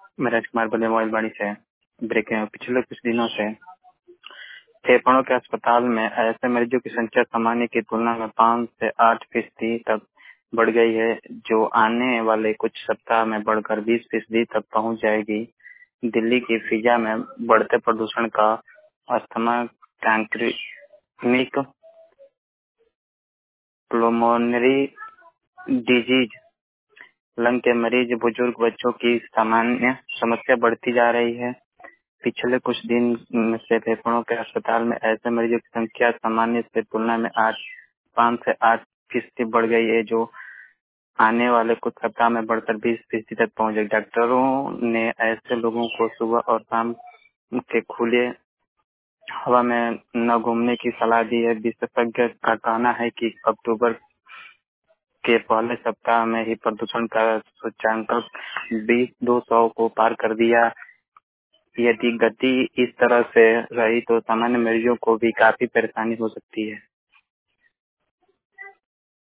मैं राजकुमार बने मोबाइलवाड़ी से ब्रेकिंग पिछले कुछ दिनों से फेफड़ों के अस्पताल में ऐसे मरीजों की संख्या सामान्य की तुलना में 5 से 8% तक बढ़ गई है, जो आने वाले कुछ सप्ताह में बढ़कर 20% तक पहुंच जाएगी। दिल्ली की फिजा में बढ़ते प्रदूषण का अस्थमा, कैंक्रीनिक, प्ulmonary डिजीज, लंग के मरीज, बुजुर्ग बच्चों की सामान्य समस्या बढ़ती जा रही है। पिछले कुछ दिन से फेफड़ों के अस्पताल में ऐसे मरीजों की संख्या सामान्य से तुलना में 5 से 8% बढ़ गई है, जो आने वाले कुछ सप्ताह में बढ़कर 20% तक पहुंचेगी। डॉक्टरों ने ऐसे लोगों को सुबह और शाम के खुले हवा में न घूमने की सलाह दी है। विशेषज्ञ का कहना है कि अक्टूबर के पहले सप्ताह में ही प्रदूषण का सूचकांक 200 को पार कर दिया। यदि गति इस तरह से रही तो सामान्य मरीजों को भी काफी परेशानी हो सकती है।